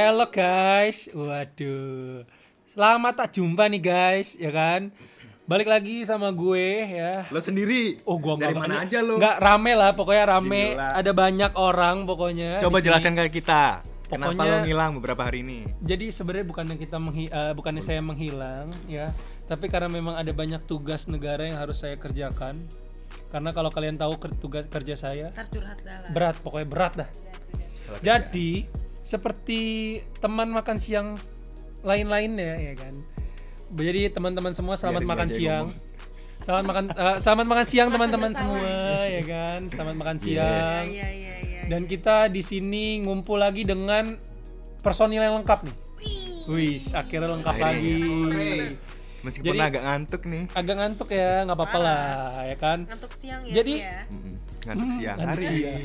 Halo guys, waduh, lama tak jumpa nih guys, ya kan? Balik lagi sama gue ya. Lo sendiri? Oh, gua dari mana aja lo? Nggak rame lah, pokoknya rame. Gila. Ada banyak orang pokoknya. Coba di sini. jelaskan ke kita. Kenapa Pokoknya- lo ngilang beberapa hari ini? Jadi sebenarnya bukannya saya menghilang ya, tapi karena memang ada banyak tugas negara yang harus saya kerjakan. Karena kalau kalian tahu tugas kerja saya Tercurhat dalam. berat, pokoknya berat dah. Jadi seperti teman makan siang lain-lainnya ya kan. Jadi teman-teman semua selamat Biarin makan aja siang. ngomong. Selamat makan siang teman-teman bersama. semua ya kan. Selamat makan siang. Iya. Dan kita di sini ngumpul lagi dengan personil yang lengkap nih. Wih, akhirnya lengkap lagi. Meskipun Jadi- agak ngantuk nih. Agak ngantuk ya, nggak apa-apa lah ya kan. Ngantuk siang ya. Jadi- dia. Ngantuk siang ngantuk hari. siang.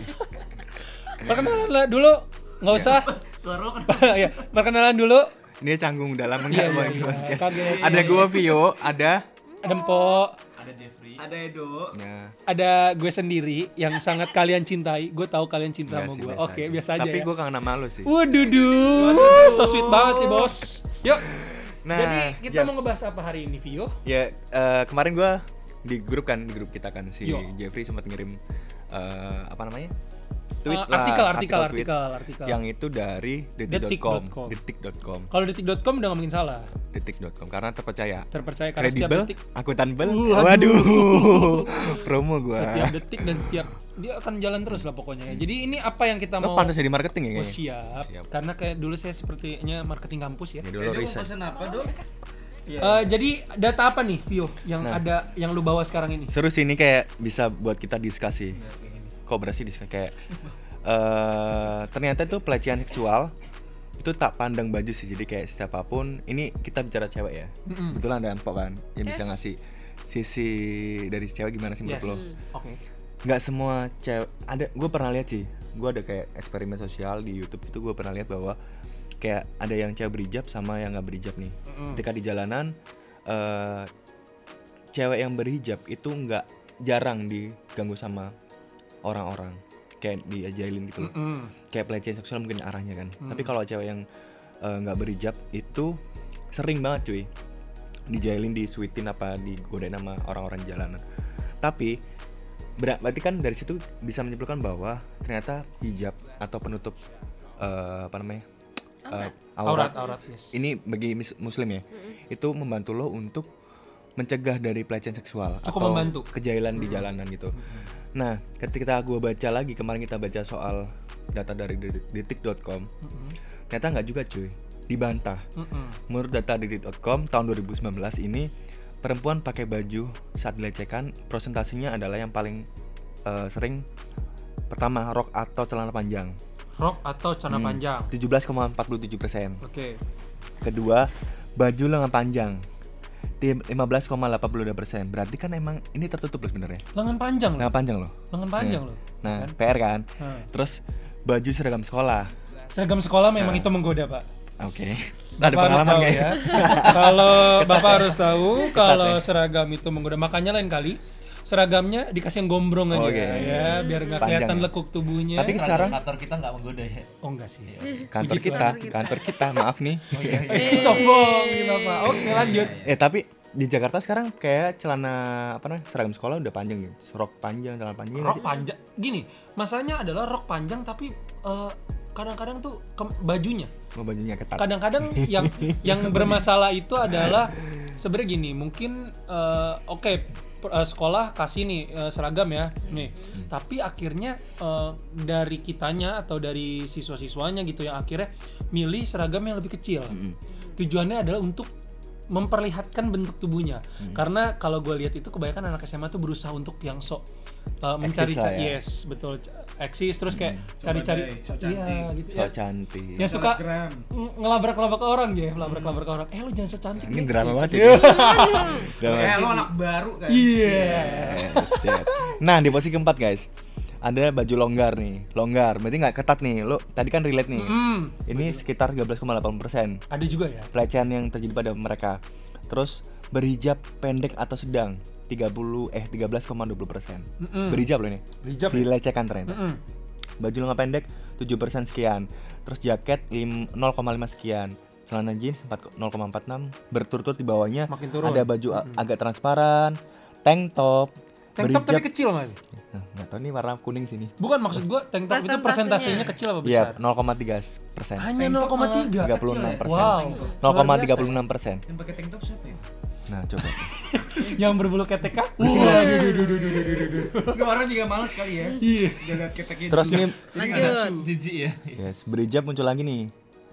Perkenalan lah dulu, nggak usah. Suara lo kan Ya, perkenalan dulu. Ini canggung dalam Iya, menggabung. iya, kaget. Ada gua Vio, ada Ada Mpo, ada Jeffrey, ada Edo. ya, ada gue sendiri yang sangat kalian cintai. Gue tahu kalian cinta biasa sama sih, gue. biasa Oke, aja. biasa aja. Tapi ya. gua kangen sama lo sih. Waduh, so sweet banget nih bos. Yuk. Nah, Jadi kita Jeff, mau ngebahas apa hari ini, Vio? ya kemarin gua di grup kita kan si Yo. Jeffrey sempat ngirim apa namanya? Tweet lah, Artikel. yang itu dari Detik.com. detik.com Kalau detik.com udah nggak mungkin salah. detik.com karena terpercaya, Terpercaya karena setiap kredibel, detik, akuntabel. Waduh. Waduh, promo setiap gua. detik dan setiap dia akan jalan terus lah pokoknya. Ya. Jadi ini apa yang kita Lo mau? pantas jadi marketing ya Oh, kayaknya. siap. Siap. Karena kayak dulu saya sepertinya marketing kampus ya. Ya dulu Edo mau riset. pesen apa, Dok? Iya. Jadi data apa nih, Vio, yang Nah. ada yang lu bawa sekarang ini? Seru sih ini kayak bisa buat kita diskusi. Kok berarti diskusi kayak ternyata tuh pelecehan seksual itu tak pandang baju sih. Jadi kayak siapapun, ini kita bicara cewek ya. Mm-mm. Betulan ada Empok kan yang bisa ngasih sisi dari cewek gimana sih menurut Yes. lo? Oke. Nggak semua cewek ada, gue pernah lihat sih, gue ada kayak eksperimen sosial di YouTube itu, gue pernah lihat bahwa kayak ada yang cewek berhijab sama yang nggak berhijab nih. Ketika di jalanan cewek yang berhijab itu nggak jarang diganggu sama orang-orang, kayak diajailin gitu loh. Kayak pelecehan seksual mungkin arahnya kan. Tapi kalau cewek yang nggak berhijab itu sering banget cuy dijailin, disuitin apa digodain sama orang-orang di jalanan. Tapi berarti kan dari situ bisa menyimpulkan bahwa ternyata hijab atau penutup apa namanya aurat yes. ini bagi muslim ya, itu membantu lo untuk mencegah dari pelecehan seksual Cukup atau membantu. kejailan di jalanan gitu. Nah, ketika gue baca lagi kemarin, kita baca soal data dari detik.com, ternyata nggak juga cuy, dibantah. Menurut data detik.com tahun 2019 ini, perempuan pakai baju saat dilecehkan presentasinya adalah yang paling sering, pertama rok atau celana panjang Rok atau celana panjang. 17,47%. Oke. Kedua, baju lengan panjang 15,82%. Berarti kan emang ini tertutup loh sebenarnya. Lengan panjang loh. Lengan panjang loh. Lengan panjang loh. Nah, Kan? PR kan. Nah. Terus baju seragam sekolah. Seragam sekolah memang itu menggoda, Pak. Oke. Bapak Ada harus pengalaman tahu kayak ya. Kalau Bapak harus tahu kalau seragam itu menggoda. Makanya lain kali seragamnya dikasih yang gombrong aja Oke. ya, biar nggak Panjang kelihatan ya. lekuk tubuhnya. Tapi sekarang kantor kita nggak menggoda ya. Oh enggak sih. kantor kita, maaf nih. Sombong nih Bapak. Oke, lanjut. Tapi di Jakarta sekarang kayak celana apa namanya, seragam sekolah udah panjang nih. Rok panjang, celana panjang nggak Rok sih? panjang. Gini, masalahnya adalah rok panjang tapi kadang-kadang tuh bajunya. Oh, bajunya ketat. Kadang-kadang yang bermasalah itu adalah sebenarnya gini, mungkin sekolah kasih nih seragam ya nih, tapi akhirnya dari kitanya atau dari siswa-siswanya gitu yang akhirnya milih seragam yang lebih kecil. Tujuannya adalah untuk memperlihatkan bentuk tubuhnya. Karena kalau gue lihat itu kebanyakan anak SMA tuh berusaha untuk yang sok mencari Eksis lah ya. yes betul, eksis, terus kayak cari-cari sok iya cantik. gitu So ya. cantik. Yang suka Instagram. ngelabrak-labrak ke orang ya, labrak-labrak ke orang. Lu jangan so cantik. Ini gitu. drama banget ya. Drama. Lo anak baru kan. Iya. Set. Nah, di posisi keempat guys, ada baju longgar nih. Longgar, berarti nggak ketat nih. Lo tadi kan relate nih. Ini sekitar 13,8% Ada juga ya. pelecehan yang terjadi pada mereka. Terus berhijab pendek atau sedang 13,20%. Berhijab loh ini. Berhijab ya? Dilecehkan ternyata. Baju lengan pendek 7% sekian. terus jaket 0,5 sekian, celana jeans 0,46, berturut-turut di bawahnya Makin turun. ada baju agak transparan, tank top Tapi kecil nggak? nggak tahu nih warna kuning sini. Bukan, maksud gua tank top itu persentasenya kecil apa Iya, besar? 0,3%. Hanya 0,3. 36%. Wow. 0,36%. Yang pakai tank top siapa ya? Nah, coba. Yang berbulu ketek kah? Nggak, orang juga males kali ya. Iya. Jaga keteknya. Terus ini Lanjut. Jijik ya. yes, berhijab muncul lagi nih.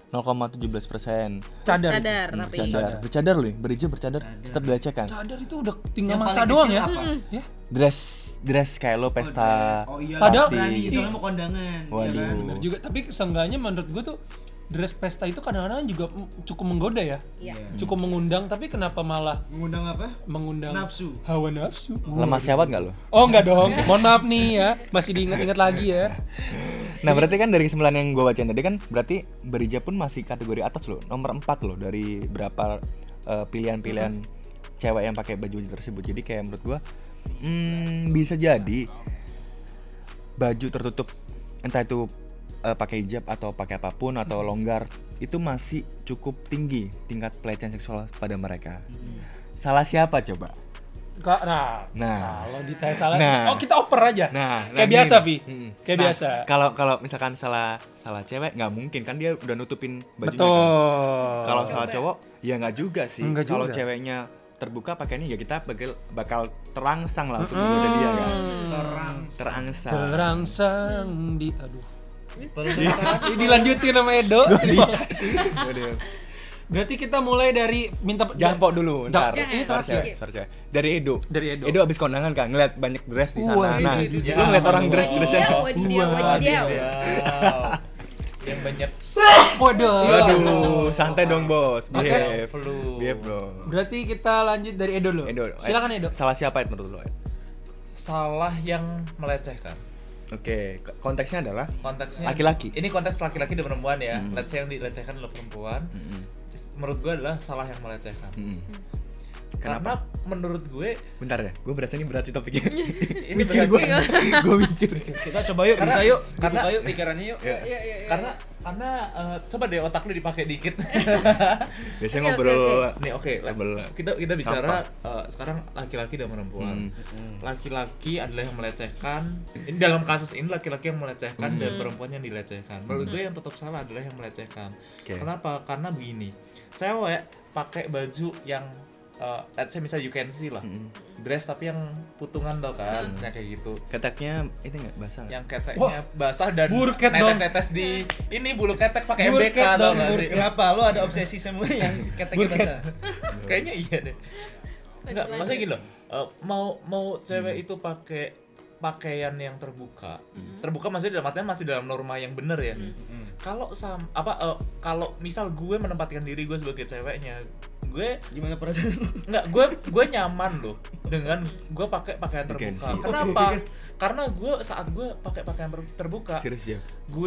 0,17%. Cadar. Tapi Bercadar loh, berhijab bercadar tetap dilecehkan. Cadar itu udah tinggal Yang mata paling doang kecil ya. apa? Ya. Dress kayak lo pesta. Oh iya. Padahal- berani, soalnya mau kondangan. Waduh. Ya kan? Bener juga, tapi seenggaknya menurut gue tuh dress pesta itu kadang-kadang juga cukup menggoda ya. Iya. Cukup mengundang, tapi kenapa malah Mengundang apa? mengundang Nafsu. hawa nafsu? Lemah syahwat nggak lo? Oh enggak dong, mohon maaf nih ya, masih diingat-ingat lagi ya. Nah, berarti kan dari kesimpulan yang gue bacain tadi kan berarti berhijab pun masih kategori atas loh, nomor 4 loh dari berapa pilihan-pilihan cewek yang pakai baju tersebut. Jadi kayak menurut gue bisa jadi baju tertutup entah itu pakai hijab atau pakai apapun atau longgar itu masih cukup tinggi tingkat pelecehan seksual pada mereka. Salah siapa coba? Nah, Nah. kalau ditanya salah, Nah. oh kita oper aja. Nah, kayak gini. biasa, Vi. Kayak Nah, biasa. Kalau misalkan salah cewek nggak mungkin kan dia udah nutupin bajunya. Betul. Kan? Kalau salah cowok ya nggak juga sih. Nggak Kalau juga. ceweknya terbuka pakainya ya kita bakal terangsang lah untuk menggoda dia kan. Terangsang. Terangsang di aduh. Dilanjutin sama Edo. Terima kasih. Waduh. Berarti kita mulai dari minta Jangan pok dulu, ntar. Ini Suara terakhir. cewek. Dari Edo. Dari Edo. Edo abis kondangan kan ngeliat banyak dress di sana. Wah, Nah, Edo. lu ngeliat orang dress-dressnya. Wadidaw. Yang banyak Waduh. Waduh, santai dong bos. Oke. Behave. flu. Behave dong. Berarti kita lanjut dari Edo dulu. Edo. Silakan Edo. Salah siapa Ed, menurut lo Ed? Salah yang melecehkan. Oke, konteksnya adalah Konteksnya Laki-laki. Ini konteks laki-laki dan perempuan ya. Let's say yang dilecehkan adalah perempuan. Mm-mm. Menurut gue adalah salah yang melecehkan. Mm-mm. Karena Kenapa? menurut gue Bentar ya, gue berasa ini berat sih topiknya. ini mikir berat gue, sih. gue mikir. Kita coba yuk, Karena- kita yuk. karena- Dibuka yuk pikirannya yuk. karena coba deh otak lu dipakai dikit. Biasanya Oke, ngobrol. oke, Nih oke, Sebelah. kita bicara sekarang laki-laki dan perempuan. Hmm. Laki-laki adalah yang melecehkan. Ini dalam kasus ini laki-laki yang melecehkan dan perempuan yang dilecehkan. Menurut gue yang tetap salah adalah yang melecehkan. Oke. Kenapa? Karena begini. Cewek pakai baju yang let's say misalnya you can see lah. Dress tapi yang putungan tau kan, nah, kayak gitu. Keteknya ini nggak basah. Yang keteknya basah dan burket dong. netes-netes di ini bulu ketek pakai Burket MBK tau dong, gak sih? Kenapa lo ada obsesi sama yang keteknya basah? Kayaknya iya deh. Enggak, maksudnya gini loh. Mau cewek itu pakai pakaian yang terbuka. Terbuka maksudnya dalam artian masih dalam norma yang benar ya. Kalau kalau misal gue menempatkan diri gue sebagai ceweknya, gue Gimana perasaan lo? enggak, gue nyaman loh dengan gue pakai pakaian You can terbuka. see. Kenapa? Karena gue saat gue pakai pakaian terbuka, Serius ya?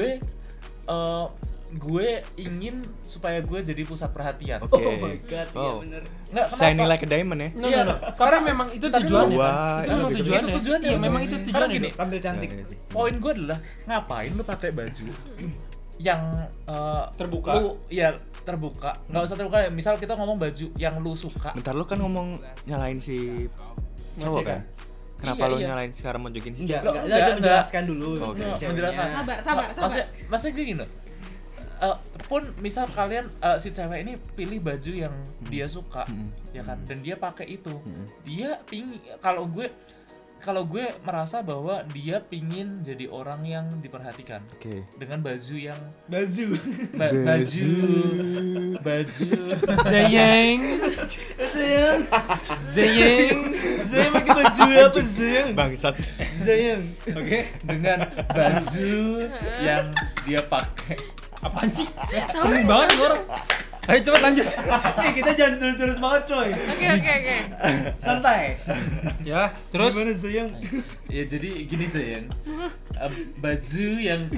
gue ingin supaya gue jadi pusat perhatian. Oke. Oh my god, iya Oh. bener. Enggak, Shiny kenapa? like a diamond ya? No, Iya, no, no. Karena memang itu tapi tujuannya. Wah, Kan? Itu itu memang gitu. tujuannya. Itu tujuannya. Iya, memang itu Karena tujuannya. gini, Dok. Tampil cantik. poin gue adalah ngapain lu pakai baju yang Terbuka. lu ya terbuka, nggak usah terbuka ya. Misal kita ngomong baju yang lu suka, Bentar, lu kan ngomong nyalain si cowok kan? Kenapa Iya, lu iya. nyalain sekarang mojokin si Enggak, cewek? Enggak, enggak, menjelaskan dulu. Oke. ceweknya. Menjelaskan. Sabar. maksudnya gue gini loh. Pun misal kalian si cewek ini pilih baju yang dia suka, ya kan, dan dia pakai itu, dia pingin, kalau gue merasa bahwa dia pingin jadi orang yang diperhatikan Oke. dengan baju yang Baju. baju Zayeng. Zayeng. Saya pakai baju apa sayang? Bangsat. Sayang. Oke. dengan baju yang dia pakai. Apaan sih? Sering banget nih orang. Ayo cepet lanjut. Kita jangan terus-terus banget coy. Oke. Santai. Ya, terus Gimana sayang? Ya jadi gini sayang, baju yang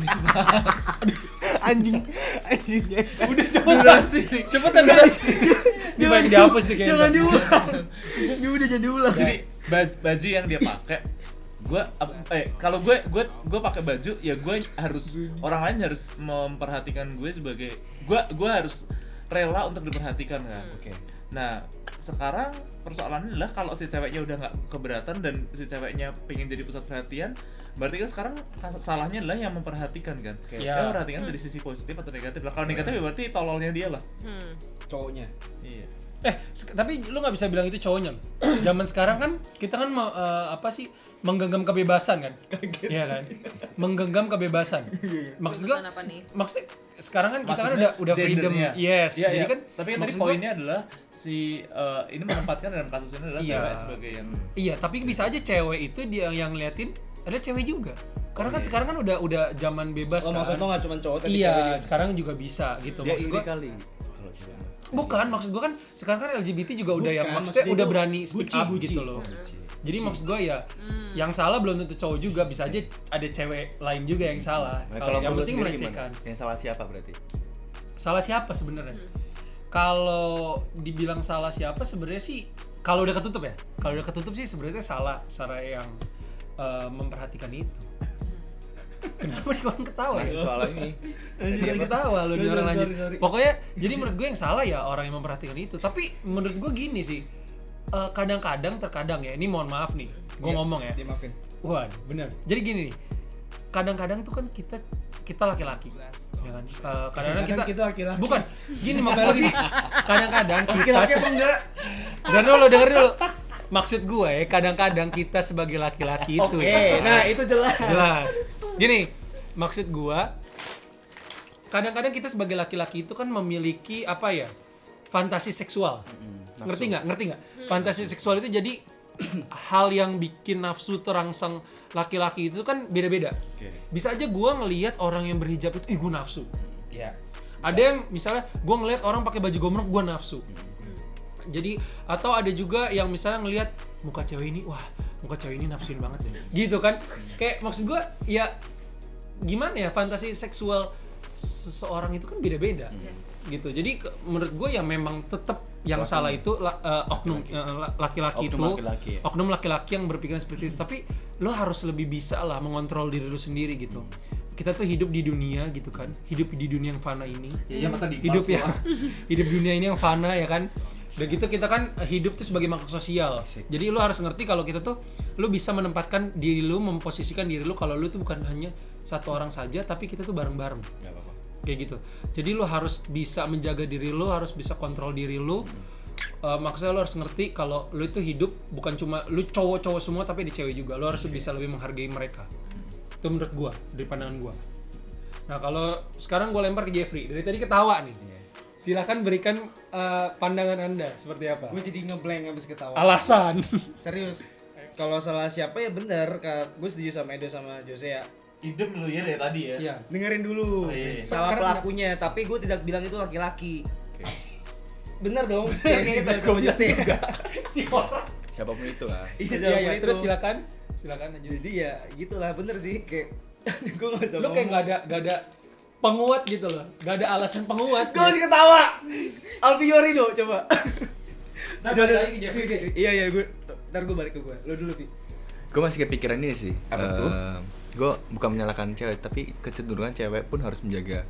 Anjing. udah cepetan durasi. ini banyak dihapus nih kayaknya. Jangan diulang. Ini udah jadi ulang. Jadi baju yang dia pakai kalau gue pakai baju ya gue harus orang lain harus memperhatikan gue sebagai gue harus rela untuk diperhatikan kan. Oke. Nah sekarang persoalannya adalah kalau si ceweknya udah nggak keberatan dan si ceweknya pengen jadi pusat perhatian, berarti kan sekarang salahnya adalah yang memperhatikan kan. Ya. Dia memperhatikan dari sisi positif atau negatif lah. Kalau negatif ya berarti tololnya dia lah. Cowoknya. Iya. Tapi lu nggak bisa bilang itu cowoknya. Zaman sekarang kan kita kan menggenggam kebebasan kan? Iya kan? Menggenggam kebebasan. Maksud gua, Kebebasan apa nih? maksudnya sekarang kan kita Maksudnya kan udah freedom. gendernya. Yes. Iya, Jadi iya. kan Tapi kan tadi maksud gua- poinnya adalah si ini menempatkan dalam kasus ini adalah Iya. cewek sebagai yang Iya, tapi bisa aja cewek itu dia yang ngeliatin ada cewek juga. Karena kan sekarang kan udah zaman bebas Oh, kan. maksud lo nggak cuma cowok tapi cewek Iya, juga. sekarang juga bisa gitu. Dia Maksud iri gua kali kalau cewek. bukan, maksud gua kan sekarang kan LGBT juga udah yang Bukan, maksudnya maksudnya udah itu berani speak guci, up guci. gitu loh. Jadi maksud gua ya yang salah belum tentu cowok juga, bisa aja ada cewek lain juga yang salah. Nah, Kalau yang menurut penting sendiri melecehkan. gimana? Yang salah siapa berarti? Salah siapa sebenarnya? Kalau dibilang salah siapa sebenarnya sih kalau udah ketutup ya. Kalau udah ketutup sih sebenarnya salah yang memperhatikan itu. Kenapa nih orang ketawa? Masih ya? soal ini. Masih ketawa lu nih orang lanjut. Sorry. Pokoknya jadi menurut gue yang salah ya orang yang memperhatikan itu. Tapi menurut gue gini sih. Kadang-kadang terkadang ya, ini mohon maaf nih. Gue ngomong ya. Dimaafin. Waduh, bener. Jadi gini nih. Kadang-kadang tuh kan kita laki-laki. Ya kan? Kadang-kadang kita laki-laki. Bukan, gini maksud gue gini. Kadang-kadang kita Laki-laki apa enggak? Dan dulu dengerin dulu. Maksud gue kadang-kadang kita sebagai laki-laki itu Oke, nah itu jelas. jelas. Gini, maksud gue kadang-kadang kita sebagai laki-laki itu kan memiliki apa ya? Fantasi seksual. Ngerti nggak? Fantasi seksual itu jadi hal yang bikin nafsu terangsang laki-laki itu kan beda-beda. Bisa aja gue ngelihat orang yang berhijab itu, gue nafsu. Ya. Ada yang misalnya gue ngelihat orang pakai baju gombrong, gue nafsu. Jadi atau ada juga yang misalnya ngelihat muka cewek ini, wah muka cewek ini nafsuin banget ya. Gitu kan? Kayak maksud gue ya gimana ya, fantasi seksual seseorang itu kan beda-beda. Gitu. Jadi menurut gue ya memang tetap yang salah itu oknum laki-laki itu, Oknum laki-laki ya. oknum laki-laki yang berpikiran seperti itu. Tapi lo harus lebih bisa lah mengontrol diri lo sendiri gitu. Kita tuh hidup di dunia gitu kan, hidup di dunia yang fana ini. ya masa di Hidup ya, hidup dunia ini yang fana ya kan. Begitu kita kan hidup tuh sebagai makhluk sosial. Jadi lu harus ngerti kalau kita tuh lu bisa menempatkan diri lu, memposisikan diri lu kalau lu tuh bukan hanya satu orang saja, tapi kita tuh bareng-bareng. Enggak apa-apa. Kayak gitu. Jadi lu harus bisa menjaga diri lu, harus bisa kontrol diri lu. Maksudnya lu harus ngerti kalau lu itu hidup bukan cuma lu cowok-cowok semua, tapi ada cewek juga. Lu harus bisa lebih menghargai mereka. Itu menurut gua, dari pandangan gua. Nah kalau sekarang gua lempar ke Jeffrey. Dari tadi ketawa nih. Silahkan berikan pandangan Anda seperti apa? Gue jadi ngeblank abis ketawa. Alasan. Serius. Kalau salah siapa ya bener. Gue setuju sama Edo sama Jose ya. hidup lu ya dari tadi ya. Iya. Dengerin dulu. Oh, iya. Salah Karena pelakunya, tapi gue tidak bilang itu laki-laki. Oke. Bener dong. Kayak kita sama Jose ya. Siapapun itu lah. Iya, Iya, sama ya, itu. terus silakan lanjut. Jadi ya gitulah bener sih kayak gue gak bisa Lu kayak nggak ada penguat gitu loh, nggak ada alasan penguat. Gue masih ketawa. Alfiori do coba. Nah, balik lagi ke Jeffrey. Iya gue. Ntar gue balik ke gue. Lo dulu Vi. Gue masih kepikiran ini sih. Apa tuh? Gue bukan menyalahkan cewek, tapi kecenderungan cewek pun harus menjaga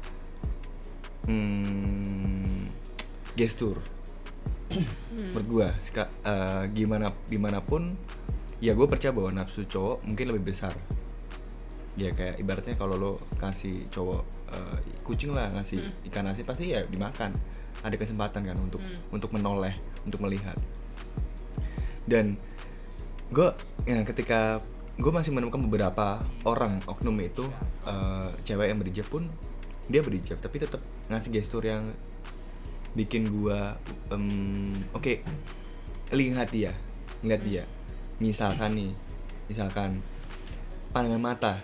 gestur. Menurut gue, gimana pun, ya gue percaya bahwa nafsu cowok mungkin lebih besar. Ya kayak ibaratnya kalau lo kasih cowok kucing lah, ngasih ikan asin pasti ya dimakan. Ada kesempatan kan untuk menoleh, untuk melihat. Dan gue ya ketika gue masih menemukan beberapa orang oknum itu cewek yang berhijab pun dia berhijab tapi tetap ngasih gestur yang bikin gue oke, ngelihat dia misalkan pandangan mata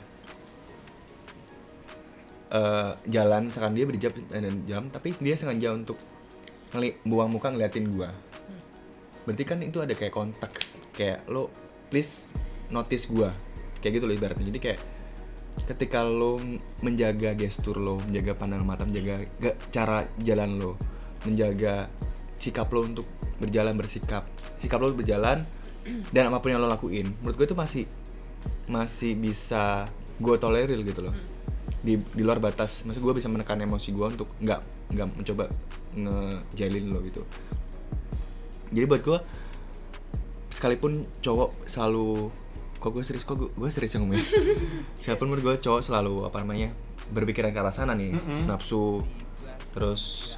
jalan, misalkan dia berhijab dan jalan tapi dia sengaja untuk buang muka ngeliatin gue, berarti kan itu ada kayak konteks, kayak lo please notice gue, kayak gitu loh ibaratnya. Jadi kayak ketika lo menjaga gestur lo, menjaga pandangan mata, menjaga cara jalan lo, menjaga sikap lo untuk sikap lo berjalan dan apapun yang lo lakuin, menurut gue itu masih masih bisa gue tolerir gitu loh. Di luar batas, maksud gue bisa menekan emosi gue untuk nggak mencoba ngejailin lo gitu. Jadi buat gue sekalipun cowok selalu gue serius ngomongnya. Sekalipun menurut gue cowok selalu berpikiran ke arah sana nih, nafsu, terus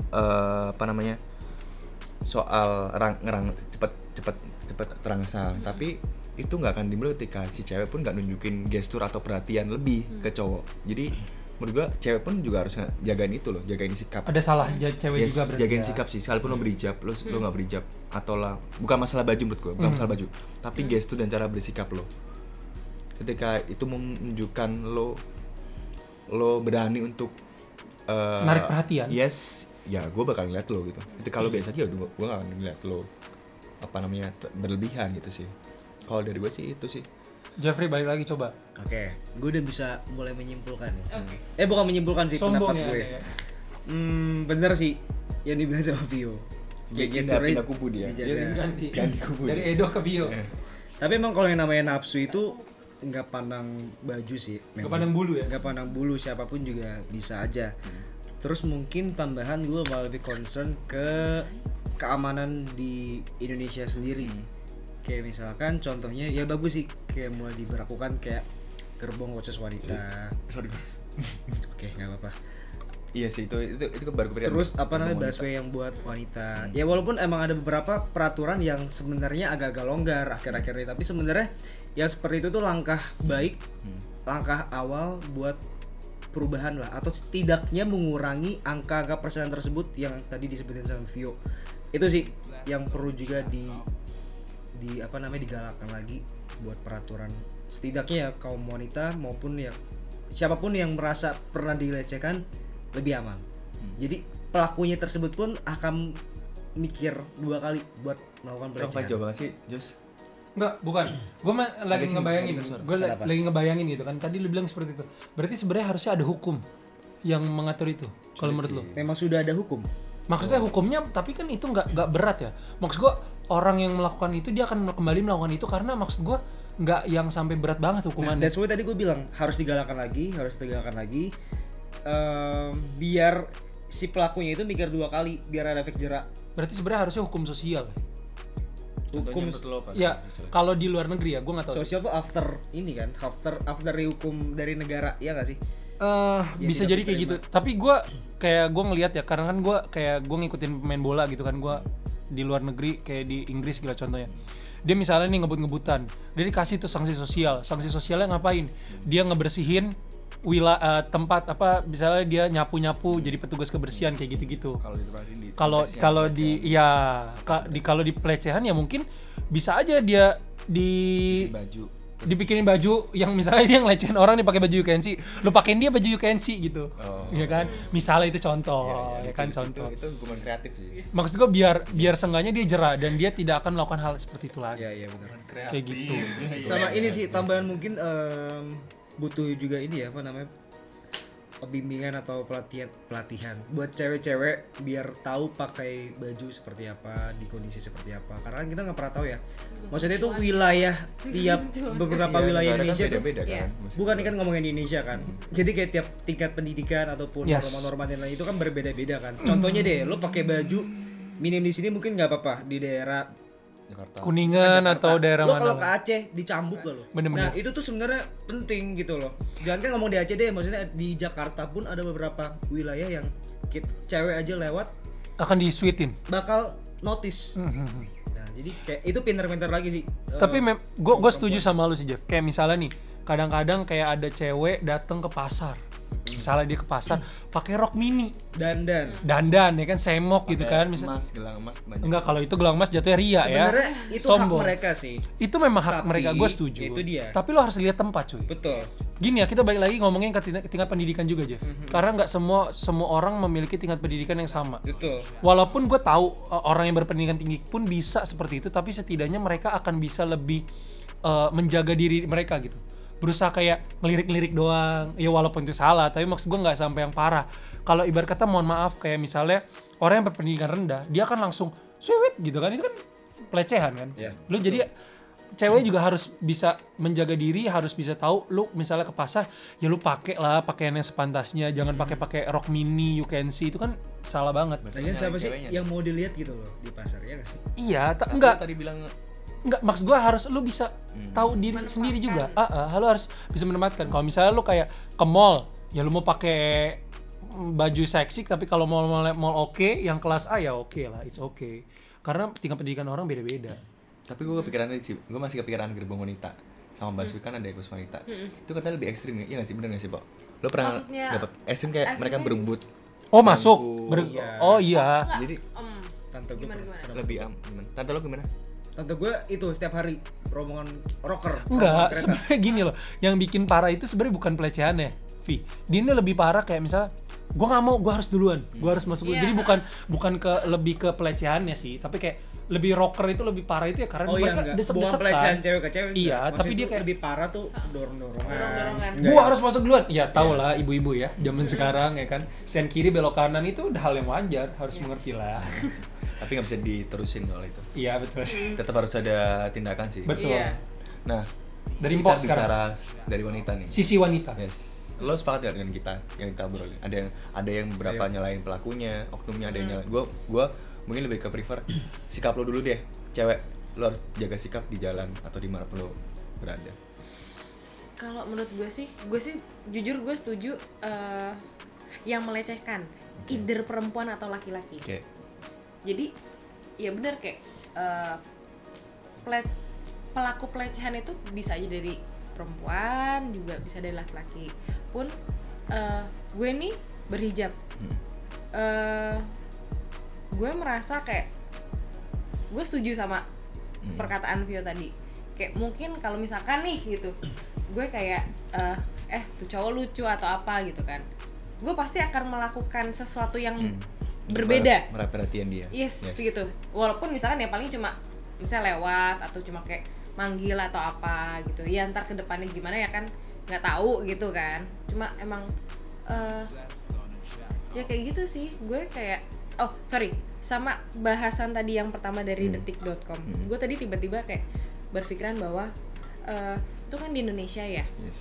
soal cepet terangsang, tapi itu nggak akan timbul ketika si cewek pun nggak nunjukin gestur atau perhatian lebih ke cowok. Jadi menurut gua cewek pun juga harus jagain itu loh, jagain sikap. Ada salah cewek juga berarti. Jagain sikap sih, sekalipun lo berhijab, lo nggak berhijab, atau lah bukan masalah baju menurut gua, bukan masalah baju, tapi gestur dan cara bersikap lo. Ketika itu menunjukkan lo berani untuk menarik perhatian. Yes, ya gue bakal ngeliat lo gitu. Itu kalau biasa aja gue gak akan ngeliat lo berlebihan gitu sih. Kalau dari gue sih itu sih. Jeffrey balik lagi coba. Oke, gue udah bisa mulai menyimpulkan. Bukan menyimpulkan sih, Sombong pendapat gue. Bener sih yang dibilang sama Vio. Pindah kubu dia. Ganti kubu. Dari Edo ke Vio. Tapi emang kalau yang namanya nafsu itu nggak pandang baju sih. Nggak pandang bulu ya? Nggak pandang bulu, siapapun juga bisa aja. Terus mungkin tambahan gue malah lebih concern ke keamanan di Indonesia sendiri. Kayak misalkan contohnya ya bagus sih, kayak mulai diberlakukan kayak gerbong khusus wanita. Oke, nggak apa-apa. Iya sih, itu baru kepikiran. Terus busway yang buat wanita. Ya walaupun emang ada beberapa peraturan yang sebenarnya agak-agak longgar akhir-akhir ini, tapi sebenarnya yang seperti itu tuh langkah baik, langkah awal buat perubahan lah, atau setidaknya mengurangi angka-angka persenan tersebut yang tadi disebutin sama Vio. Itu sih yang perlu juga digalakkan lagi buat peraturan. Setidaknya ya kaum wanita maupun ya siapapun yang merasa pernah dilecehkan lebih aman. Jadi pelakunya tersebut pun akan mikir 2 kali buat melakukan pelecehan. Apa coba sih, Jos? Enggak, bukan. Gue lagi ngebayangin gitu kan. Tadi lu bilang seperti itu. Berarti sebenarnya harusnya ada hukum yang mengatur itu. Kalau menurut lu? Memang sudah ada hukum. Maksudnya hukumnya, tapi kan itu nggak berat ya. Maksud gue orang yang melakukan itu dia akan kembali melakukan itu karena maksud gue nggak yang sampai berat banget hukumannya. That's why tadi gue bilang harus digalakkan lagi. Biar si pelakunya itu mikir 2 kali biar ada efek jerak. Berarti sebenarnya harusnya hukum sosial. Hukum ya kalau di luar negeri ya gue nggak tahu. Sosial tuh after ini kan, after hukum dari negara, ya nggak sih? Bisa jadi kayak gitu. Tapi gue ngelihat ya, karena kan gue ngikutin pemain bola gitu kan, gue di luar negeri kayak di Inggris gitu contohnya. Dia misalnya nih ngebut-ngebutan, dia dikasih tuh sanksi sosial. Sanksi sosialnya ngapain? Dia ngebersihin tempat misalnya dia nyapu-nyapu jadi petugas kebersihan kayak gitu-gitu. Kalau di pelecehan ya mungkin bisa aja dia dibikinin baju yang misalnya dia ngelecehin orang nih pakai baju UKNC, lu pakein dia baju UKNC gitu. Iya kan? Misalnya itu contoh, ya kan contoh. Itu hukuman kreatif sih. Maksud gue biar seenggaknya dia jera dan dia tidak akan melakukan hal seperti itu lagi. Iya benar. Kayak gitu. Sama ini sih tambahan mungkin butuh juga ini ya bimbingan atau pelatihan buat cewek-cewek biar tahu pakai baju seperti apa di kondisi seperti apa, karena kita nggak pernah tahu ya, maksudnya itu wilayah tiap beberapa wilayah Indonesia tuh beda kan, bukan kan ngomongin di Indonesia kan, jadi kayak tiap tingkat pendidikan ataupun norma-norma dan lain itu kan berbeda-beda kan. Contohnya deh, lo pakai baju minim di sini mungkin nggak apa-apa, di daerah Jakarta. Kuningan atau daerah mana? Lo kalau ke Aceh dicambuk lo. Nah itu tuh sebenarnya penting gitu loh. Jangan kan ngomong di Aceh deh, maksudnya di Jakarta pun ada beberapa wilayah yang cewek aja lewat akan disuitin. Bakal notice. Nah jadi kayak itu pinter-pinter lagi sih. Tapi gue setuju sama lu sih Jeff. Kayak misalnya nih, kadang-kadang kayak ada cewek datang ke pasar. Misalnya dia ke pasar pakai rok mini, dandan ya kan, semok gitu kan, gelang emas banyak. Enggak, kalau itu gelang emas jatuhnya ria. Sebenarnya ya itu sombong. Hak mereka sih, itu memang hak mereka, gue setuju. Itu dia. Tapi lo harus lihat tempat cuy. Betul. Gini ya, kita balik lagi ngomongin ke tingkat pendidikan juga Jeff. Karena nggak semua orang memiliki tingkat pendidikan yang sama. Betul. Walaupun gue tahu orang yang berpendidikan tinggi pun bisa seperti itu, tapi setidaknya mereka akan bisa lebih menjaga diri mereka gitu. Berusaha kayak ngelirik-ngelirik doang, ya walaupun itu salah, tapi maksud gue nggak sampai yang parah. Kalau ibarat kata mohon maaf kayak misalnya orang yang berpendidikan rendah, dia akan langsung sweet gitu kan, itu kan pelecehan kan. Lu jadi cewek juga harus bisa menjaga diri, harus bisa tahu lu misalnya ke pasar ya lu pakai lah pakaian yang sepantasnya, jangan pakai rok mini you can see, itu kan salah banget. Lagian siapa sih Ceweknya. yang mau dilihat gitu loh di pasar ya nggak sih? Iya, Tapi enggak lu tadi bilang maksud gua harus lu bisa tahu diri sendiri juga. Lu harus bisa menempatkan. Kalau misalnya lu kayak ke mall, ya lu mau pakai baju seksi tapi kalau mall oke, yang kelas A ya oke lah, it's okay. Karena tingkat pendidikan orang beda-beda. tapi gue kepikiran sih, gue masih kepikiran gerbong wanita sama Baswi kan ada kurs wanita. Itu katanya lebih ekstrim ya, iya nggak sih, bener nggak sih, Pak? Lo pernah Maksudnya, dapat ekstrim kayak mereka ekstrimnya berebut? Oh, masuk. Iya. Oh iya. Jadi Tante gue Gimana? lebih gimana? Tante lo gimana? Tante gue itu setiap hari rombongan rocker. rombongan Enggak, kereta. sebenarnya gini loh. Yang bikin parah itu sebenarnya bukan pelecehannya, Vi. Dia ini lebih parah kayak misalnya gue nggak mau, gue harus duluan, gue harus masuk duluan. Iya. Jadi bukan lebih ke pelecehannya sih, tapi kayak lebih rocker itu lebih parah itu ya karena Oh iya mereka enggak, bukan desek-desekan. pelecehan cewek ke cewek. Iya, enggak. tapi Maksudnya dia itu kayak lebih parah tuh dorong-dorongan. Dorong-dorongan. Enggak Gua ya? harus masuk duluan. Ya tau lah ibu-ibu ya, zaman sekarang ya kan. Sen kiri belok kanan itu udah hal yang wajar, harus mengerti lah. Tapi nggak bisa diterusin soal itu. Iya betul. Tetap harus ada tindakan sih. Betul. Iya. Nah, Dari kita Mpok bicara sekarang. dari wanita nih. Sisi wanita. Yes. Lo sepakat gak dengan kita yang kita obrolin? Ada yang beberapa nyalain pelakunya, oknumnya ada yang nyalain. Gua mungkin lebih ke prefer sikap lo dulu deh. Cewek, lo harus jaga sikap di jalan atau di mana pun lo berada. Kalau menurut gue sih jujur gue setuju yang melecehkan either perempuan atau laki-laki. Oke. Jadi ya benar kayak pelaku pelecehan itu bisa aja dari perempuan, juga bisa dari laki-laki. Pun gue nih berhijab, gue merasa kayak gue setuju sama perkataan Vio tadi. Kayak mungkin kalau misalkan nih gitu, gue kayak tuh cowok lucu atau apa gitu kan, gue pasti akan melakukan sesuatu yang berbeda. Menarik perhatian dia. Yes, gitu. Walaupun misalkan ya paling cuma misalnya lewat atau cuma kayak manggil atau apa gitu. Ya ntar ke depannya gimana ya kan nggak tahu gitu kan. Cuma emang ya kayak gitu sih. Gue kayak sama bahasan tadi yang pertama dari detik.com. Gue tadi tiba-tiba kayak berpikiran bahwa itu kan di Indonesia ya. Yes.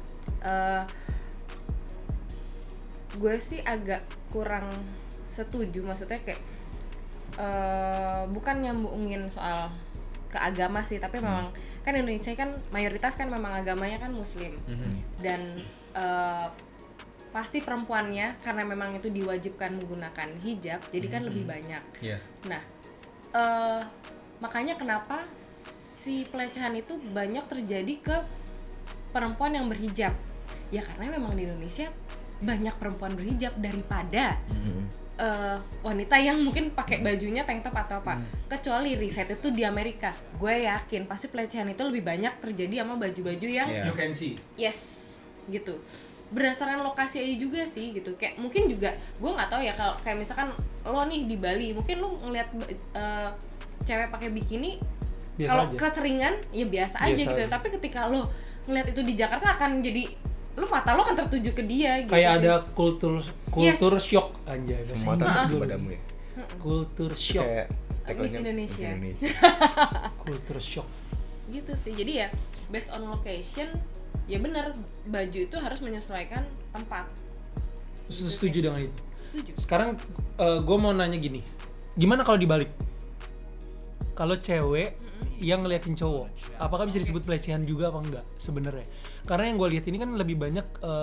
Gue sih agak kurang setuju, maksudnya kayak bukan nyambungin soal ke agama sih, tapi memang kan Indonesia kan mayoritas kan memang agamanya kan Muslim, dan pasti perempuannya karena memang itu diwajibkan menggunakan hijab, jadi kan lebih banyak. Iya. Nah, makanya kenapa si pelecehan itu banyak terjadi ke perempuan yang berhijab? Ya karena memang di Indonesia banyak perempuan berhijab daripada wanita yang mungkin pakai bajunya tank top atau apa. Kecuali riset itu di Amerika, gue yakin pasti pelecehan itu lebih banyak terjadi sama baju-baju yang You can see. yes gitu. Berdasarkan lokasi aja juga sih gitu. Kayak mungkin juga gue nggak tahu ya, kalau kayak misalkan lo nih di Bali, mungkin lo ngeliat cewek pakai bikini, Biasa kalau aja. keseringan ya biasa aja Biasa gitu. aja. Tapi ketika lo ngeliat itu di Jakarta akan jadi mata lo kan tertuju ke dia gitu. Kayak ada kultur Yes. shock anjay. bahasa Semua Inggris terus dulu. padamu ya. Kultur shock. Kayak Miss tagline-nya Indonesia. Miss Indonesia. Kultur shock. Gitu sih. Jadi ya based on location, ya bener baju itu harus menyesuaikan tempat. Setuju dengan itu. Setuju. Sekarang gue mau nanya gini, gimana kalau dibalik? Kalau cewek yang ngeliatin cowok, apakah bisa disebut pelecehan juga apa enggak sebenarnya? Karena yang gue lihat ini kan lebih banyak,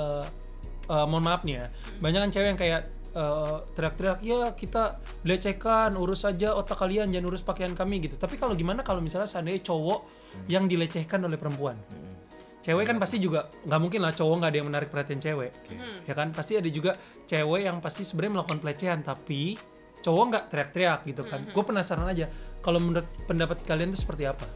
mohon maaf nih ya, banyak kan cewek yang kayak teriak-teriak, ya kita dilecehkan, urus saja otak kalian, jangan urus pakaian kami gitu. Tapi kalau gimana kalau misalnya seandainya cowok yang dilecehkan oleh perempuan? Cewek kan pasti juga nggak mungkin lah cowok nggak ada yang menarik perhatian cewek, ya kan? Pasti ada juga cewek yang pasti sebenarnya melakukan pelecehan tapi cowok nggak teriak-teriak gitu kan. Gue penasaran aja kalau menurut pendapat kalian itu seperti apa.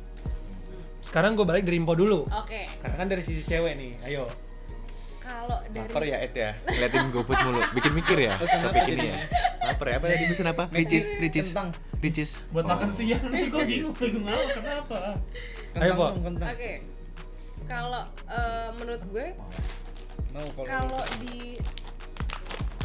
Sekarang gue balik dari Impo dulu, Oke. karena kan dari sisi cewek nih, ayo. Kalau dari Lapar ya Ed ya, ngeliatin GoFood mulu, bikin mikir ya. Topik ini ya. Lapar ya, apa tadi pesan apa? Ricis. Kentang. Ricis. Buat makan siang nih gue bingung kenapa. Ayo, Po. Kentang. Oke. Kalau menurut gue Mau kalau di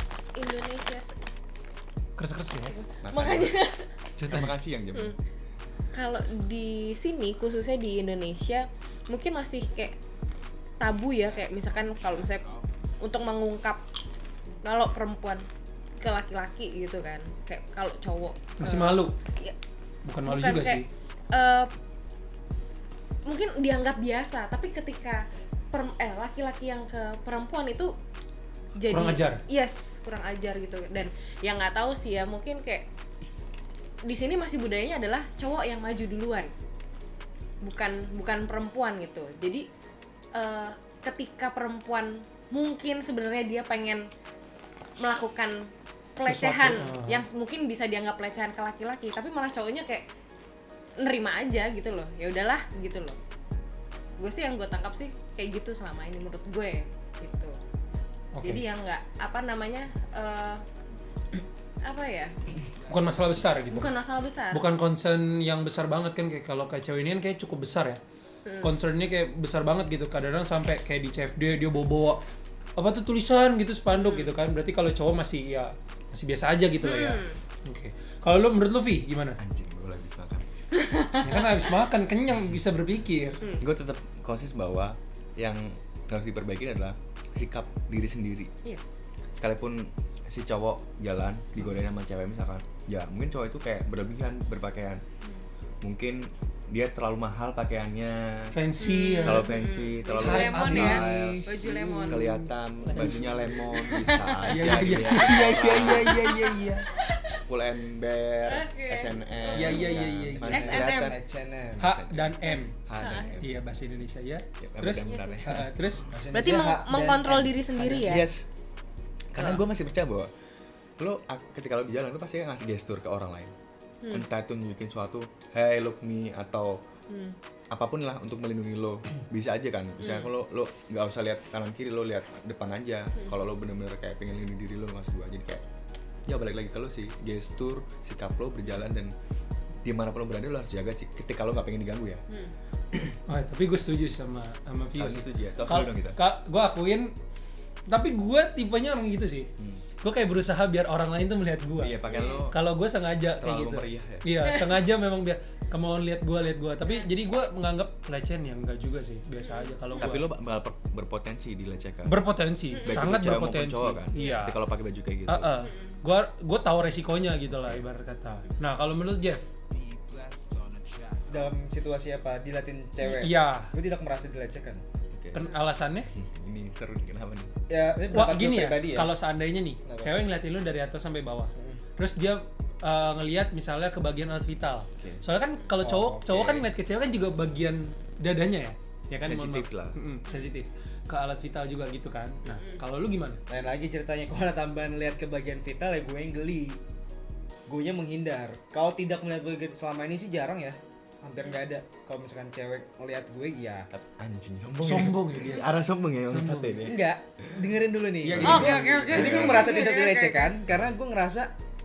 Indonesia Keres-keres ya. makanya Kita makan siang jam. kalau di sini khususnya di Indonesia mungkin masih kayak tabu ya, kayak misalkan kalau misalnya untuk mengungkap kalau perempuan ke laki-laki gitu kan, kayak kalau cowok Masih malu. ya, Bukan malu bukan juga kayak, sih. mungkin dianggap biasa, tapi ketika laki-laki yang ke perempuan itu jadi Kurang ajar. Yes, kurang ajar gitu. Dan yang nggak tahu sih ya, mungkin kayak di sini masih budayanya adalah cowok yang maju duluan, bukan perempuan gitu. Jadi ketika perempuan mungkin sebenarnya dia pengen melakukan pelecehan Sesuatu, yang mungkin bisa dianggap pelecehan ke laki-laki, tapi malah cowoknya kayak nerima aja gitu loh, ya udahlah gitu loh. Gue sih yang gue tangkap sih kayak gitu selama ini menurut gue gitu. Oke. Jadi yang nggak apa namanya apa ya, Bukan masalah besar gitu. bukan masalah besar. Bukan concern yang besar banget kan, kayak kalau kayak cewek ini kan kayak cukup besar ya. Concernnya kayak besar banget gitu. Kadang-kadang sampai kayak di CFD dia bawa apa tuh tulisan gitu, spanduk gitu kan. Berarti kalau cowok masih biasa aja gitu loh ya. Oke. Kalau lu menurut lu Vi gimana? Anjing, gue habis makan. Ya kan habis makan kenyang bisa berpikir. Gue tetap konsis bahwa yang harus diperbaiki adalah sikap diri sendiri. Iya. Sekalipun si cowok jalan digodain sama cewek misalkan, ya mungkin cowok itu kayak berlebihan berpakaian. Mungkin dia terlalu mahal pakaiannya, Fancy ya. terlalu fancy, terlalu Baju lemon ya, style, baju lemon. kelihatan bajunya lemon bisa aja Iya gitu iya ya. iya. Full ember, Oke. SNM. Iya, iya, ya. iya, iya. Masih SNM. kelihatan. H&M. H dan M. H dan M. Iya bahasa Indonesia ya. Ya, Terus bentar ya. terus Berarti H dan mengkontrol M. diri sendiri ya. Yes. Karena gue masih percaya bahwa lo ketika lo di jalan lo pasti ngasih gestur ke orang lain. Entah itu nunjukin suatu, hey look me, atau apapun lah untuk melindungi lo. Bisa aja kan. Misalnya kalau lo nggak usah lihat kanan kiri, lo lihat depan aja. Kalau lo bener-bener kayak pengen lindungi diri lo, maksud gue. Jadi kayak ya balik lagi ke lo sih, gestur, sikap lo berjalan, dan dimanapun lo berada lo harus jaga sih ketika lo nggak pengen diganggu ya. Oh, tapi gue setuju sama Vio Harus sih. setuju ya. Talk Kalau dulu dong kita. gue akuin, tapi gue tipenya orang gitu sih. Gue kayak berusaha biar orang lain tuh melihat gue. Iya, pakaian lo Kalau gue sengaja kayak terlalu gitu. meriah ya. Iya, sengaja memang biar kamu lihat gue. Tapi jadi gue menganggap pelecehan ya enggak juga sih, biasa aja kalau gue. Tapi lo bakal berpotensi dilecehkan. Berpotensi, Baik sangat itu cewek maupun berpotensi. cowok kan. Iya. Tapi kalau pakai baju kayak gitu. Gue tahu resikonya gitu lah ibarat kata. Nah kalau menurut Jeff, Dalam situasi apa? Dilatin cewek. iya, Gue tidak merasa dilecehkan. Oke. kan alasannya? Ini seru nih, kenapa nih? Ya, ini Wah pendapat gini gue ya, pribadi ya. kalau seandainya nih, Kenapa? cewek ngeliatin lu dari atas sampai bawah, terus dia ngelihat misalnya ke bagian alat vital. Oke. Soalnya kan kalau cowok, oke. cowok kan ngeliat ke cewek kan juga bagian dadanya ya kan? mohon Sensitif maaf. lah. Sensitif ke alat vital juga gitu kan. Nah kalau lu gimana? Lain lagi ceritanya, kalau ada tambahan lihat ke bagian vital ya gue yang geli. Gue nya menghindar. Kalau tidak melihat bagian, selama ini sih jarang ya, hampir nggak ada. Kalau misalkan cewek ngeliat gue, iya. Anjing, sombong. Sombong ya dia. Arah sombong ya yang Sombong. satu ini. Enggak, dengerin dulu nih. Iya, Jadi iya. gue- Oke. Jadi gue merasa tidak Oke, oke. dilecehkan karena gue ngerasa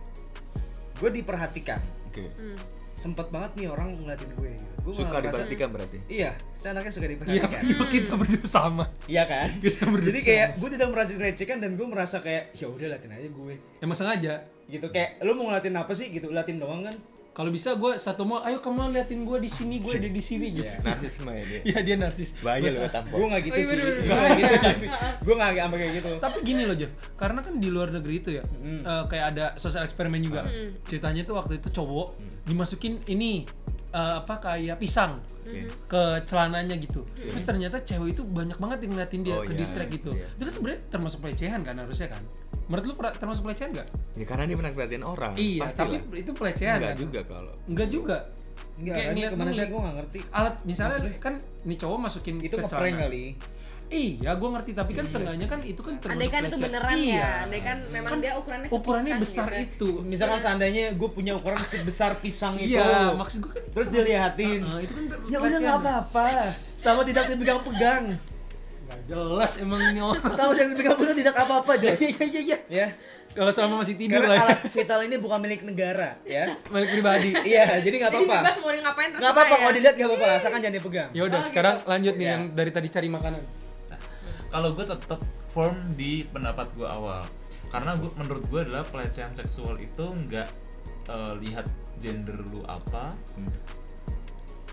gue diperhatikan. Oke. Sempet banget nih orang ngeliatin gue. Gue Suka ngerasa- diperhatikan berarti. Iya, saya anaknya suka Iya, diperhatikan. kita berdua sama. Iya kan? Kita berdua Jadi kayak gue tidak merasa dilecehkan dan gue merasa kayak ya udah liatin aja gue. Emang sengaja. Gitu kayak lu mau ngeliatin apa sih gitu, liatin doang kan. Kalau bisa gue satu mau, ayo kamu liatin gue di sini, gue ada di sini gitu. Narsisme ya dia. Iya dia narsis. Bahaya Gua lo tampol. Gue nggak gitu Oh, iya, sih. bener, bener. Gue nggak gitu tapi gue nggak sampai kayak gitu. Tapi gini loh Jeff, karena kan di luar negeri itu ya kayak ada sosial eksperimen juga. Ceritanya tuh waktu itu cowok dimasukin ini apa kayak pisang ke celananya gitu. Terus ternyata cewek itu banyak banget yang ngeliatin dia Oh, ke iya, distract gitu. iya. Itu kan sebenarnya termasuk pelecehan kan harusnya kan? Menurut lu termasuk pelecehan nggak? Ya karena dia pernah ngeliatin orang. Iya, tapi pastilah. itu pelecehan Enggak kan? juga kalau. Enggak juga. Enggak, Kayak kan ngeliat kemana lu sih ngeliat gue nggak ngerti. alat misalnya Maksudnya? kan nih cowok masukin Itu ke ngeprank celana. kali. Iya, gue ngerti tapi kan seenggaknya kan itu kan termasuk Andai kan itu pelecehan. beneran Iya. ya, andai kan memang dia ukurannya Ukurannya sepisang besar gitu. itu. Misalkan seandainya gue punya ukuran sebesar pisang itu. Iya, maksud gue kan Terus dilihatin. itu kan Ya udah nggak apa-apa. Sama tidak dipegang-pegang. Nggak jelas emang ini orang. Sama tidak dipegang-pegang tidak apa-apa, Jos. Iya. Ya. Kalau selama masih tidur Karena lah ya. alat vital ini bukan milik negara, ya. Milik pribadi. Iya, jadi nggak Jadi apa-apa. bebas mau dia ngapain terserah Nggak apa-apa ya. kalau dilihat nggak apa-apa, asalkan jangan dipegang. Ya udah, Oh, sekarang gitu. lanjut nih Ya. yang dari tadi cari makanan. Kalau gue tetap firm di pendapat gue awal, karena menurut gue adalah pelecehan seksual itu nggak lihat gender lu apa,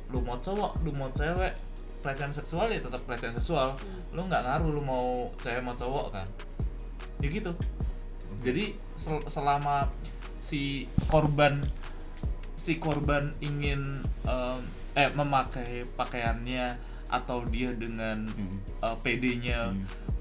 lu mau cowok, lu mau cewek, pelecehan seksual ya tetap pelecehan seksual. Lu nggak ngaruh lu mau cewek mau cowok kan, ya gitu. Jadi selama si korban ingin memakai pakaiannya atau dia dengan PD-nya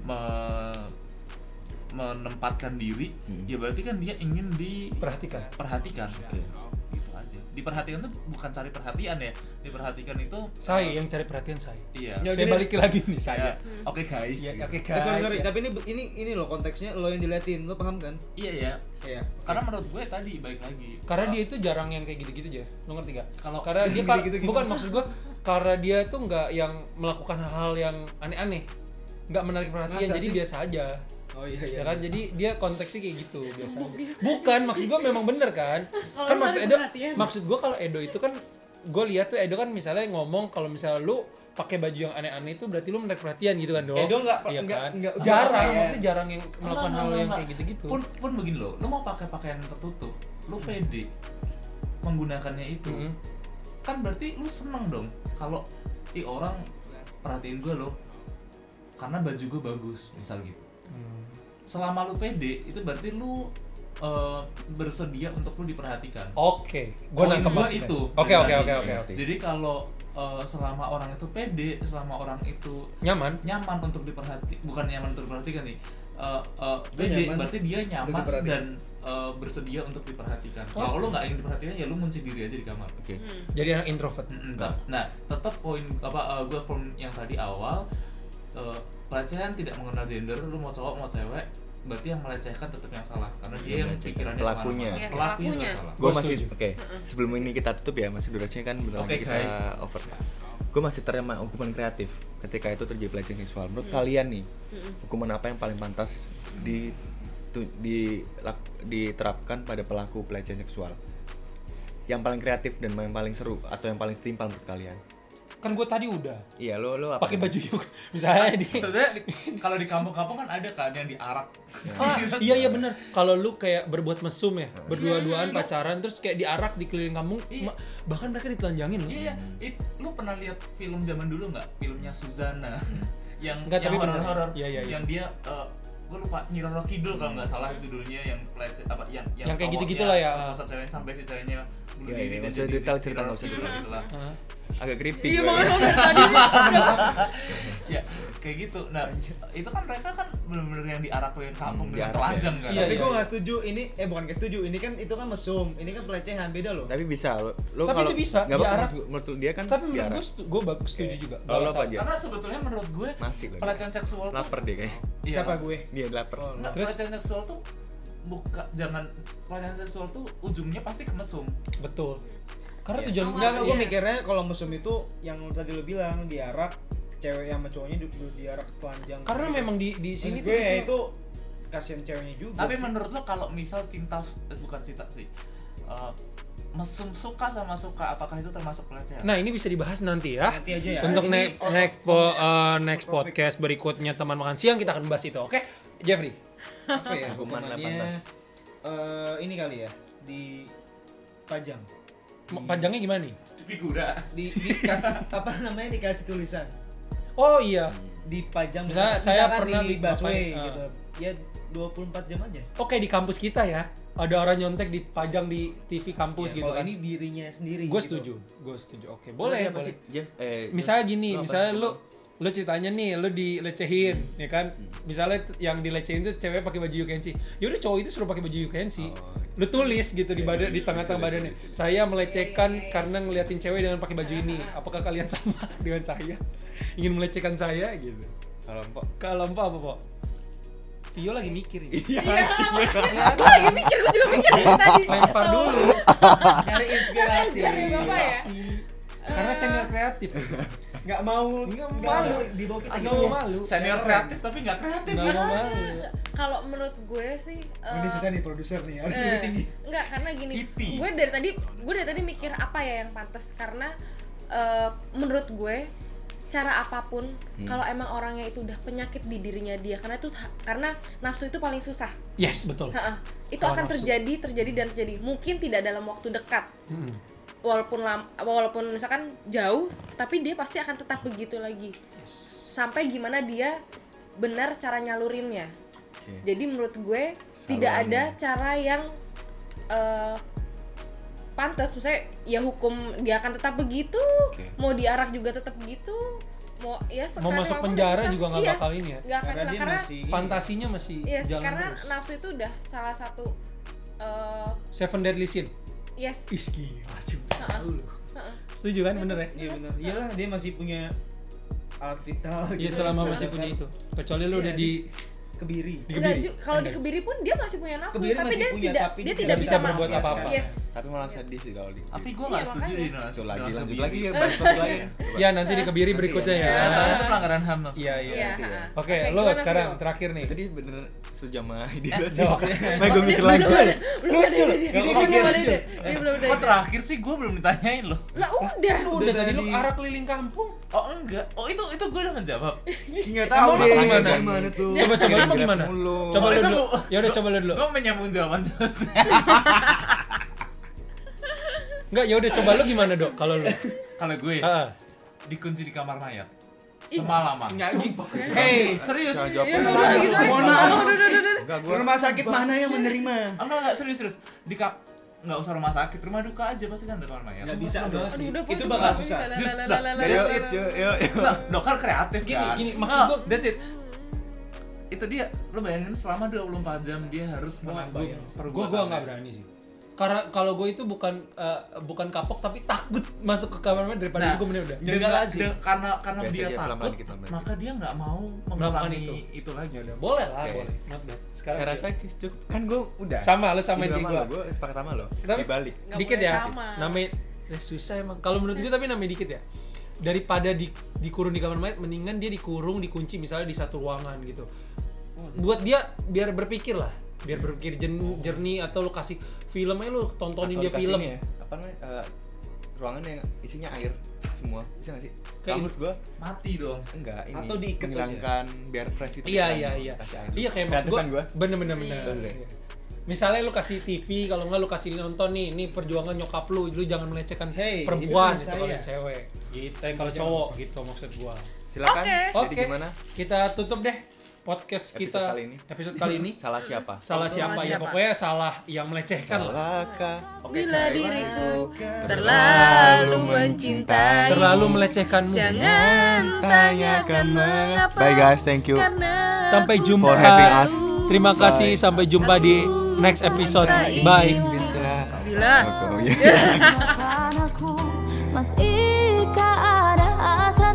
menempatkan diri, ya berarti kan dia ingin Perhatikan. Gitu aja. Diperhatikan tuh bukan cari perhatian ya, diperhatikan itu Saya yang cari perhatian saya. iya. Ya, Saya gini- balik lagi nih saya. Oke guys. Ya, oke sorry, guys. tapi ini loh konteksnya lo yang diliatin, lo paham kan? Iya ya. Iya. Karena menurut gue tadi balik lagi. Karena dia itu jarang yang kayak gitu-gitu aja. Lo ngerti gak? Kalau Karena dia gitu-gitu bukan maksud gua karena dia tuh nggak yang melakukan hal yang aneh-aneh. Nggak menarik perhatian, Masa jadi sih? biasa aja. Oh iya. Ya kan, jadi dia konteksnya kayak gitu biasa aja. Bukan, maksud gua memang bener kan? Kalau Kan maksud menarik Edo, perhatian. maksud gua kalau Edo itu kan gue lihat tuh Edo kan misalnya ngomong kalau misalnya lu pakai baju yang aneh-aneh itu berarti lu menarik perhatian gitu kan, Dok? Edo nggak Iya kan? nggak Jarang, ya. maksudnya jarang yang melakukan hal yang kayak gitu-gitu. Pun begini loh, lu mau pakai pakaian tertutup, lu pede menggunakannya itu, kan berarti lu seneng dong kalau orang perhatiin gue loh, karena baju gue bagus, misal gitu. Selama lu pede, itu berarti lu bersedia untuk lu diperhatikan. Oke, gue Poin nangkep gua maksudnya. itu. Oke. Ngerti. Jadi kalau selama orang itu pede, selama orang itu Nyaman. untuk bukan nyaman untuk diperhatikan nih, pede nyaman berarti dia nyaman untuk diperhatikan. dan bersedia untuk diperhatikan. Kalau lu nggak ingin diperhatikan ya lu munci diri aja di kamar. Oke. Jadi anak introvert. Nah, tetap poin gue from yang tadi awal, pelecehan tidak mengenal gender, lu mau cowok mau cewek, berarti yang melecehkan tetap yang salah karena dia yang melecehkan. pikirannya Pelakunya. kemana-mana. Iya, Pelakunya pelakunya. salah. Gue masih setuju. oke. Sebelum ini kita tutup ya, masih durasinya kan bentar Oke, lagi kita guys. over. Gue masih terima hukuman kreatif ketika itu terjadi pelecehan seksual. Menurut kalian nih, hukuman apa yang paling pantas diterapkan pada pelaku pelecehan seksual? Yang paling kreatif dan yang paling seru atau yang paling setimpal menurut kalian? Kan gue tadi udah Iya, lo apa? pakai baju yuk. Misalnya di Sebenarnya kalau di kampung-kampung kan ada kan yang diarak. iya bener. Kalau lu kayak berbuat mesum ya, berdua-duaan pacaran terus kayak diarak di keliling kampung, Iya. bahkan mereka ditelanjangin loh. Iya, lu pernah lihat film zaman dulu nggak? Filmnya Susana, yang Nggak, tapi bener. horor-horor, Iya. yang dia gue lupa Nyi Roro Kidul kalau nggak salah judulnya, yang pelece yang Yang kayak cowoknya gitu-gitu lah ya. merkosa cewek sampai si ceweknya bunuh Iya, diri iya, dan nggak usah jadi detail cerita, Nyi Roro nggak usah Kidul detail. gitu lah. Agak creepy. Iya, gue. makanya tadi Ya kayak gitu. Nah itu kan mereka kan benar-benar yang diarak ke kampung dengan diarak telanjang ya. kan. Iya, Tapi iya. gue nggak setuju ini, bukan nggak setuju. Ini kan itu kan mesum, ini kan pelecehan, beda loh. Tapi bisa lo Tapi kalau itu bisa, nggak apa diarak. menurut dia kan Tapi menurut diarak. gue bagus setuju juga. Kalau lo apa aja? Karena sebetulnya menurut gue Masih lo. pelecehan seksual tuh Lapar deh kayaknya. iya, Siapa gue? Dia lapar. Oh, Nah, Terus? pelecehan seksual tuh pelecehan seksual tuh ujungnya pasti ke mesum. Betul. Karena Iya. tujuan Enggak, gue Iya. mikirnya kalau mesum itu yang tadi lo bilang diarak, cewek yang sama cowoknya diarak telanjang. karena gitu. memang di sini Maksud gue ya itu kasihan ceweknya juga Tapi sih. menurut lo kalau misal bukan cinta sih, mesum suka sama suka, apakah itu termasuk pelecehan? Nah, ini bisa dibahas nanti ya. Nanti aja ya. Untuk Ini next podcast berikutnya teman makan siang kita akan bahas itu. Oke, Jeffrey. apa ya Hukuman hukumannya? 18. Ini kali ya, dipajang, Panjangnya gimana nih? Di figura. dikasih apa namanya, dikasih tulisan, Oh iya. dipajang Misalnya saya misalkan pernah di busway ngapain, gitu ya, 24 jam aja. Oke, di kampus kita ya. Ada orang nyontek dipajang di TV kampus Ya, gitu kalau kan. ini dirinya sendiri Gue gitu. setuju. Oke, boleh, Apa boleh. sih, Jeff? Misalnya gini, lo apa? misalnya lu ceritanya nih, lu dilecehin, ya kan? Misalnya yang dilecehin itu cewek pakai baju you can see. Yaudah cowok itu suruh pakai baju you can see. Lu tulis gitu di badan, di tengah-tengah badannya. Saya melecehkan karena ngeliatin cewek dengan pakai baju ini. Apakah kalian sama dengan saya? Ingin melecehkan saya gitu. Kalau Mpok apa, Pok? Tio lagi mikir ini. Iya. gue lagi mikir, gue juga mikir dari tadi. Lempar dulu. Nyari inspirasi. Cari bapak ya. Karena senior kreatif. Nggak mau malu. di bawah kita Nggak gitu. mau malu. Senior kreatif tapi nggak kreatif. Nggak mau malu. Kalau menurut gue sih Ini susah nih produser nih, harus lebih tinggi. enggak, karena gini, Pipi. gue dari tadi mikir apa ya yang pantas, karena menurut gue cara apapun kalau emang orangnya itu udah penyakit di dirinya dia, karena nafsu itu paling susah. Yes, betul. Ha-ha. Itu Hawa akan nafsu. terjadi dan terjadi, mungkin tidak dalam waktu dekat, walaupun misalkan jauh, tapi dia pasti akan tetap begitu lagi. Sampai gimana dia benar cara nyalurinnya. Jadi menurut gue tidak ada cara yang pantas. Misalnya ya hukum dia akan tetap begitu, mau diarak juga tetap begitu, mau masuk penjara juga nggak bakal ini ya. Nggak akan Karena hilang, dia karena masih Fantasinya masih jalan karena terus. nafsu itu udah salah satu Seven Deadly Sin. yes. Gila juga. Setuju kan, bener ya? Iya benar. Iyalah dia masih punya alat vital. Iya, gitu. selama masih punya itu. Kecuali lu udah di Kebiri. Kalau di Kebiri pun dia masih punya nafsu, Kebiri tapi masih dia punya, tidak tapi dia dia tidak bisa berbuat melakukan. apa-apa. Yes. Tapi malah sedih sih kalau di. Tapi gue nggak Iya, setuju makanya. di Nasi. Itu lagi dengan lanjut kebiri. lagi ya balik lagi. ya nanti di Kebiri berikutnya ya. Ya, soalnya itu pelanggaran HAM. Mas. Iya. Iya, Oke, lo gimana, sekarang Phil? terakhir nih. Tadi bener sejama ide lo sih. Dok. Nah, gue mikir lagi. Belum ada dia. Nggak Dia belum ada dia. Dia belum ada. Kok terakhir sih gue belum ditanyain loh. Lah udah. Udah tadi lu tadi. arah keliling kampung. Oh enggak. Oh itu gue udah menjawab. Enggak Emang tahu lu deh gimana? gimana tuh. Coba lu mau gimana? Coba Oh, lu itu dulu. lu. Ya udah coba lu dulu. Gue menyambung jawaban terus. Enggak, ya udah coba lu gimana, Dok? Kalau lu. Kalau gue Heeh. dikunci di kamar mayat semalaman. Hey, Serius? Ya udah gitu. Mohon maaf. Udah. Rumah sakit mana yang menerima? Enggak serius. Nggak usah rumah sakit, rumah duka aja pasti kan ada kamar mayat. Nggak bisa Aduh, tuh. Udah, Itu Pul, bakal coba. susah. Just Yuk. Nah, dokter kreatif kan. Gini, maksud gua- that's it. Itu dia, lo bayangin selama 24 jam dia harus menanggung Gue perbuatan. nggak berani sih. Karena kalau gue itu bukan kapok tapi takut masuk ke kamar mandi daripada Nah, itu gue bener udah. Jangan lazim. Karena Biasa dia aja, takut, pelan-pelan dikit, pelan-pelan. maka dia nggak mau Melakukan mengulangi itu lagi. Boleh lah, Oke. boleh. Not bad. Sekarang Saya rasa cukup. Kan gue udah. sama lu sama Ide kayak sama gue. lo, gue sepakat sama lo. Tapi- Dibalik. Nggak Dikit boleh ya. sama. Namanya susah emang. Kalau menurut gue tapi namanya dikit ya. Daripada dikurung di kamar mayat, mendingan dia dikurung, dikunci misalnya di satu ruangan gitu. Buat dia biar berpikir lah, biar berpikir jernih, atau lu kasih film aja, lu tontonin Atau dia dikasih film. ini ya, apa namanya? Ruangan yang isinya air semua. Bisa nggak sih? Kayak Menurut gue Mati dong. enggak ini. Atau diikat menghilangkan biar fresh itu. Iya. Kasih air. Iya kayak maksud Kreatif gue. kan gua? Bener. Betul deh. Misalnya lu kasih TV, kalau nggak lu kasih nonton ini perjuangan nyokap lu jangan melecehkan Hey, perempuan itu gitu kan kalau saya. yang cewek. Gitu, kalau cowok gitu maksud gua. Silakan. Oke. Jadi Oke. gimana? Kita tutup deh podcast Episode kita kali ini. episode kali ini. Salah siapa? Salah siapa ya, siapa? pokoknya salah yang melecehkan lah. Salahkah? Bila diriku terlalu mencintai, Terlalu melecehkanmu. jangan tanyakan mengapa. Bye guys, thank you. Karena Sampai aku jumpa. For having us. Terima kasih, Bye. sampai jumpa di next episode. Bye. Bisa. Bila Oh, iya. Padaku, Mas Ika ada hasrat.